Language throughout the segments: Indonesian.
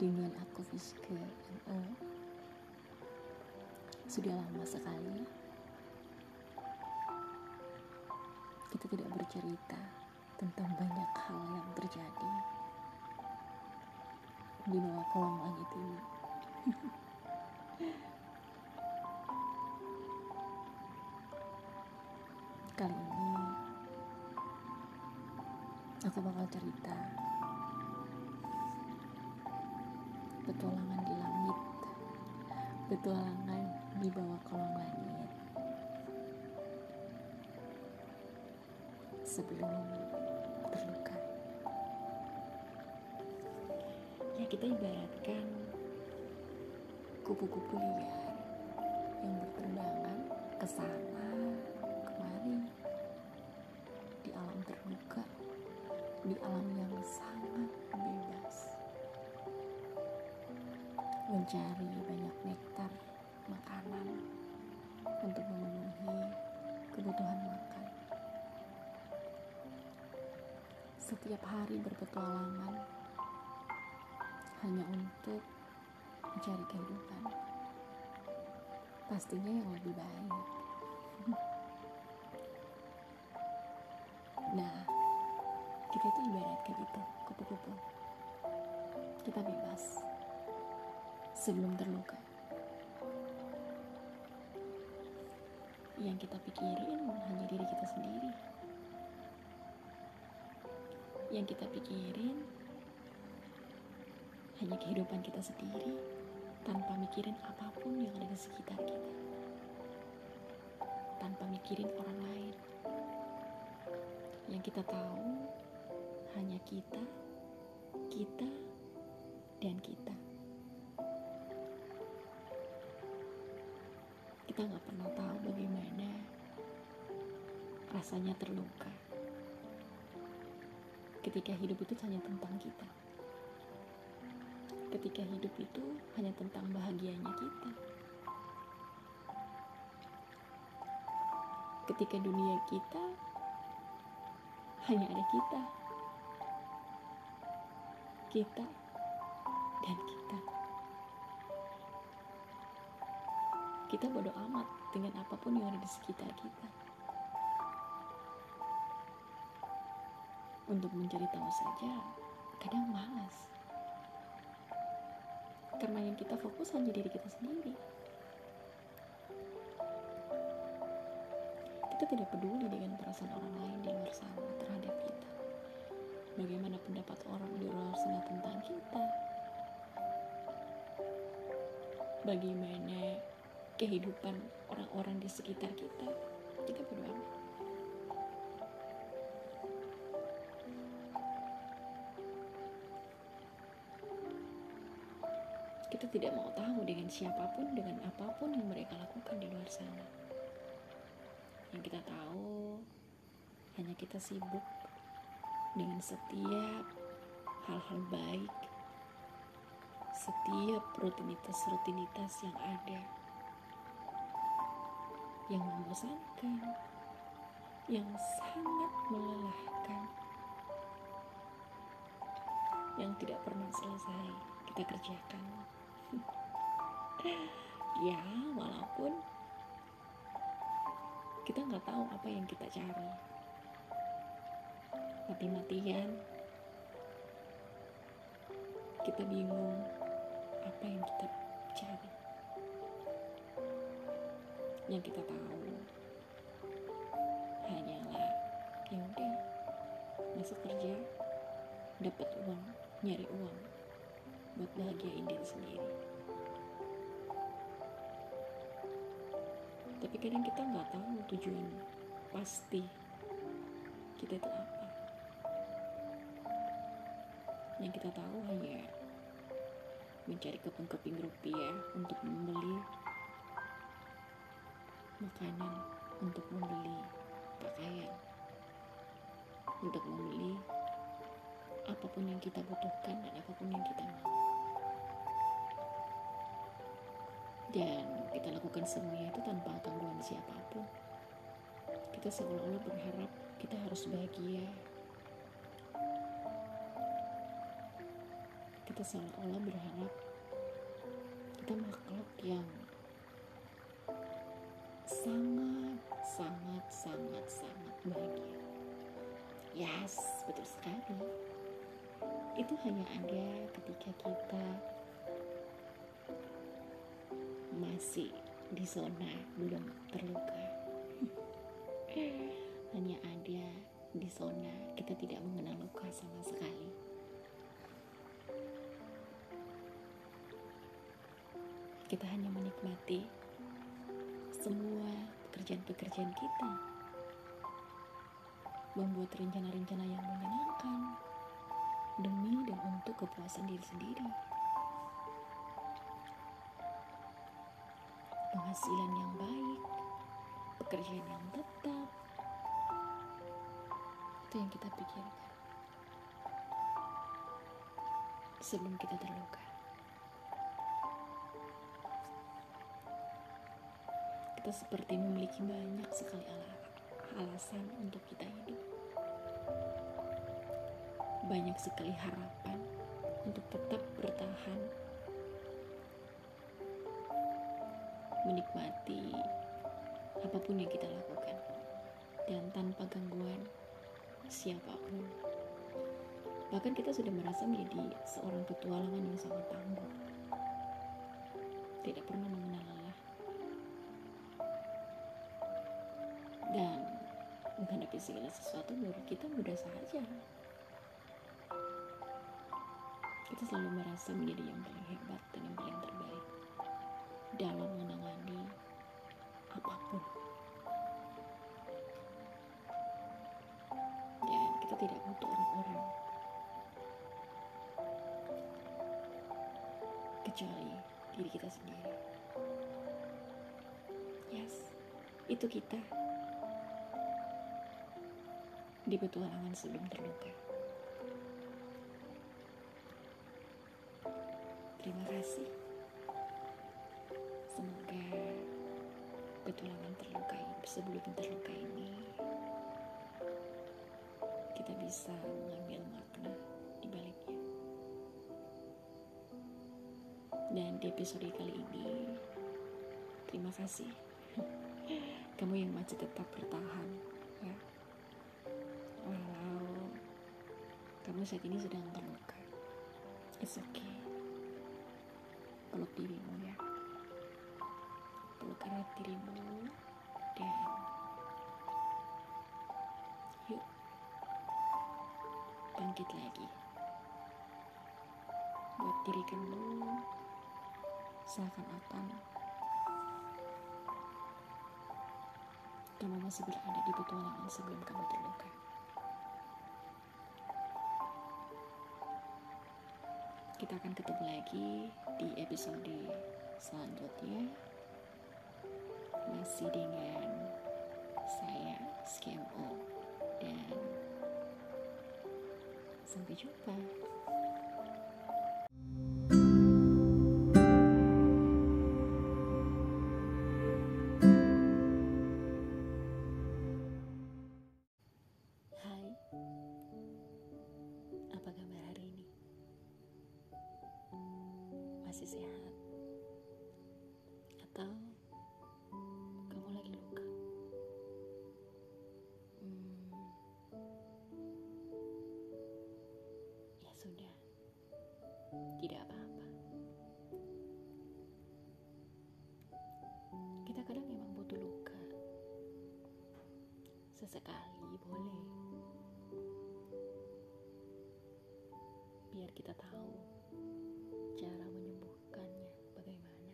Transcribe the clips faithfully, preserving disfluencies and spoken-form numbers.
Dengan aku Fiske M O. Sudah lama sekali kita tidak bercerita tentang banyak hal yang terjadi di bawah kolong langit ini. Kali ini aku bakal cerita petualangan di langit, petualangan di bawah kolong langit. Sebelum terluka, ya kita ibaratkan kupu-kupu liar yang berterbangan ke sana kemari di alam terbuka, di alam yang sangat bebas, mencari banyak nektar makanan untuk memenuhi kebutuhan makan. Setiap hari berpetualangan hanya untuk mencari kehidupan, pastinya yang lebih baik. Nah, kita itu ibaratkan itu kupu-kupu. Kita bebas sebelum terluka. Yang kita pikirin hanya diri kita sendiri. Yang kita pikirin hanya kehidupan kita sendiri, tanpa mikirin apapun yang ada di sekitar kita, tanpa mikirin orang lain. Yang kita tahu hanya kita, kita, dan kita. Kita gak pernah tahu bagaimana rasanya terluka ketika hidup itu hanya tentang kita, ketika hidup itu hanya tentang bahagianya kita, ketika dunia kita hanya ada kita, kita, dan kita. Kita bodo amat dengan apapun yang ada di sekitar kita. Untuk mencari tahu saja kadang malas, karena yang kita fokus hanya diri kita sendiri. Kita tidak peduli dengan perasaan orang lain di luar sana terhadap kita. Bagaimana pendapat orang di luar sana tentang kita, bagaimana kehidupan orang-orang di sekitar kita, kita bodo amat. Kita tidak mau tahu dengan siapapun, dengan apapun yang mereka lakukan di luar sana. Yang kita tahu hanya kita sibuk dengan setiap hal-hal baik, setiap rutinitas-rutinitas yang ada, yang membosankan, yang sangat melelahkan, yang tidak pernah selesai kita kerjakan. Ya, walaupun kita nggak tahu apa yang kita cari, mati-matian kita bingung apa yang kita cari. Yang kita tahu hanyalah ya udah masuk kerja, dapat uang, nyari uang buat bahagiain diri sendiri. Tapi kadang kita nggak tahu tujuan pasti kita itu apa. Yang kita tahu hanya mencari keping-keping rupiah untuk membeli makanan, untuk membeli pakaian, untuk membeli apapun yang kita butuhkan dan apapun yang kita mau. Dan kita lakukan semuanya itu tanpa gangguan siapapun. Kita seolah-olah berharap kita harus bahagia kita seolah-olah berharap kita makhluk yang sangat, sangat, sangat, sangat bahagia. Yes, betul sekali. Itu hanya ada ketika kita masih di zona belum terluka. Hanya ada di zona kita tidak mengenal luka sama sekali. Kita hanya menikmati semua pekerjaan-pekerjaan kita, membuat rencana-rencana yang menyenangkan demi dan untuk kepuasan diri sendiri, penghasilan yang baik, pekerjaan yang tetap. Itu yang kita pikirkan sebelum kita terluka. Kita seperti memiliki banyak sekali alasan untuk kita hidup, banyak sekali harapan untuk tetap bertahan, menikmati apapun yang kita lakukan, dan tanpa gangguan siapapun. Bahkan kita sudah merasa menjadi seorang petualangan yang sangat tangguh, tidak pernah mengenal lelah, dan menghadapi segala sesuatu menurut kita mudah saja. Kita selalu merasa menjadi yang paling hebat dan yang paling terbaik dalam menangani apapun. Dan kita tidak butuh orang-orang kecuali diri kita sendiri. Yes, itu kita di petualangan sebelum terluka. Terima kasih. Semoga petualangan terluka ini, sebelum terluka ini, kita bisa mengambil makna di baliknya. Dan di episode kali ini, terima kasih kamu yang masih tetap bertahan, ya. Walau kamu saat ini sedang terluka, it's okay. Peluk dirimu, ya. Peluk erat dirimu, dan yuk bangkit lagi. Buat diri kamu seakan-akan kamu masih berada di petualangan sebelum kamu terluka. Kita akan ketemu lagi di episode selanjutnya, masih dengan saya Skemo, dan sampai jumpa. Hai, apa kabar hari ini? Masih sehat? Atau kamu lagi luka? Hmm, ya sudah, tidak apa-apa. Kita kadang memang butuh luka. Sesekali boleh, biar kita tahu cara menyembuhkannya bagaimana.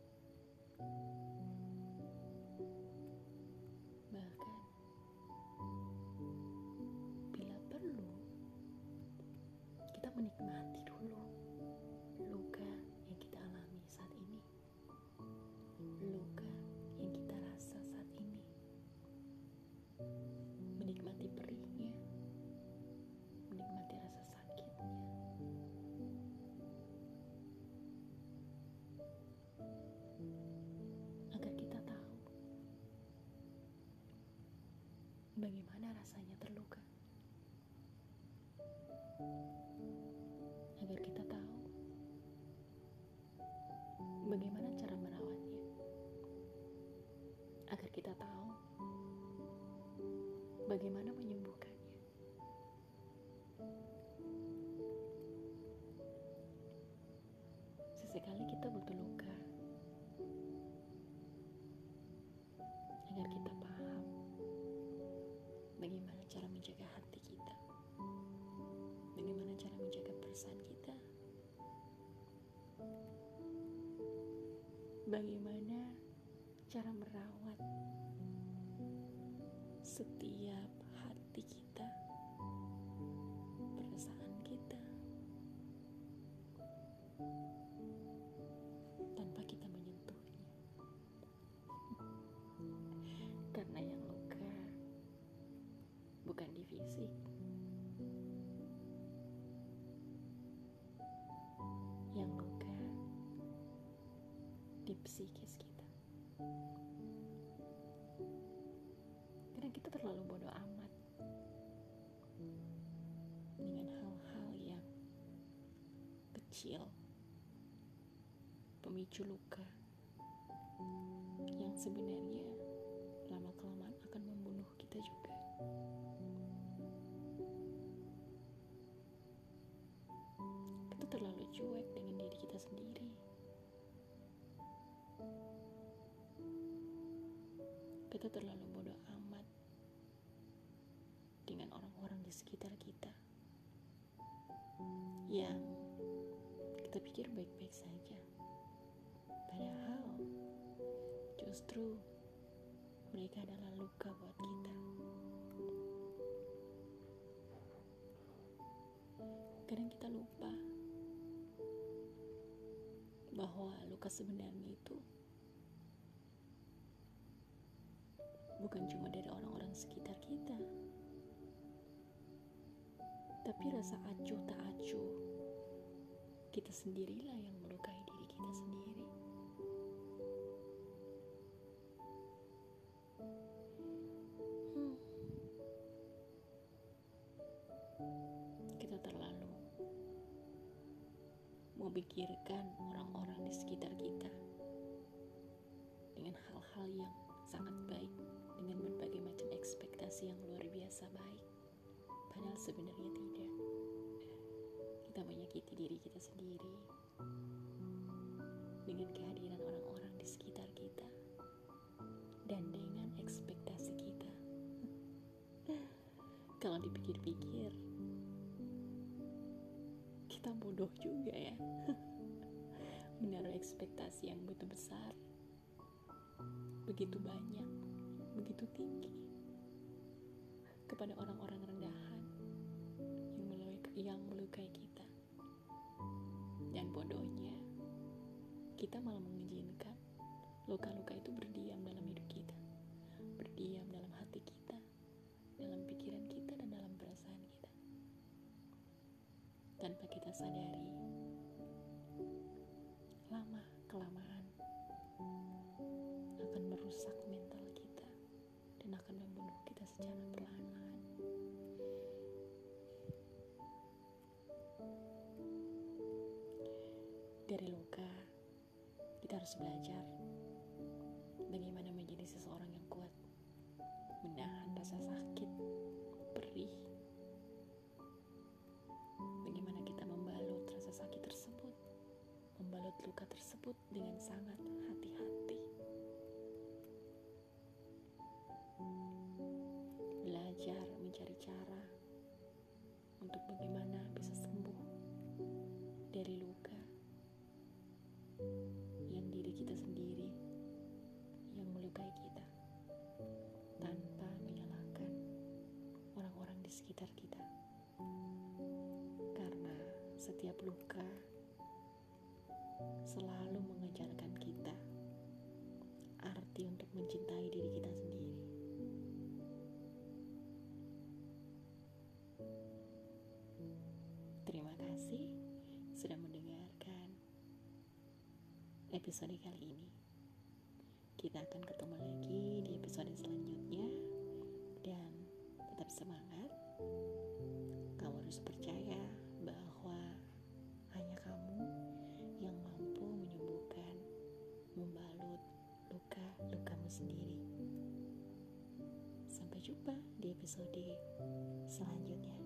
Bahkan bila perlu, kita menikmati dulu luka yang kita alami saat ini, luka yang kita rasa saat ini, menikmati perihnya, menikmati rasa sakitnya, agar kita tahu bagaimana rasanya terluka, agar kita tahu bagaimana cara merawatnya, agar kita tahu bagaimana menyembuhkannya. Sesekali kita butuh luka agar kita paham bagaimana cara menjaga hati kita, bagaimana cara menjaga perasaan kita, bagaimana cara merawat setiap hati kita, perasaan kita, tanpa kita menyentuhnya. Karena yang luka bukan di fisik, yang luka di psikis kita. Karena kita terlalu bodoh amat dengan hal-hal yang kecil, pemicu luka yang sebenarnya lama-kelamaan akan membunuh kita juga. Kita terlalu cuek dengan diri kita sendiri. Kita terlalu bodoh amat dengan orang-orang di sekitar kita yang kita pikir baik-baik saja, padahal justru mereka adalah luka buat kita. Kadang kita lupa bahwa luka sebenarnya itu bukan cuma dari orang-orang sekitar kita, tapi rasa acuh tak acuh kita sendirilah yang melukai diri kita sendiri. Hmm. Kita terlalu memikirkan orang-orang di sekitar kita dengan hal-hal yang sangat baik, dengan berbagai macam ekspektasi yang luar biasa baik, padahal sebenarnya tidak. Kita menyakiti diri kita sendiri dengan kehadiran orang-orang di sekitar kita dan dengan ekspektasi kita. Kalau dipikir-pikir, kita bodoh juga ya, menaruh ekspektasi yang begitu besar, begitu banyak, begitu tinggi kepada orang-orang rendahan yang melukai, yang melukai kita. Dan bodohnya, kita malah mengizinkan luka-luka itu berdiam dalam hidup kita, berdiam dalam hati kita, dalam pikiran kita, dan dalam perasaan kita, tanpa kita sadari. Lama kelamaan akan merusak mental kita dan akan membunuh kita secara perlahan-lahan. Dari luka, kita harus belajar bagaimana menjadi seseorang yang kuat, menahan rasa sakit, perih. Bagaimana kita membalut rasa sakit tersebut, membalut luka tersebut dengan sangat hati-hati. Belajar mencari cara untuk bagaimana bisa sembuh dari luka yang diri kita sendiri yang melukai kita, tanpa menyalahkan orang-orang di sekitar kita. Karena setiap luka selalu mengajarkan kita arti untuk mencintai diri kita sendiri. Terima kasih sudah mendengarkan episode kali ini. Kita akan ketemu lagi di episode selanjutnya, dan tetap semangat. Kamu harus percaya bahwa hanya kamu yang mampu menyembuhkan sendiri. Sampai jumpa di episode selanjutnya.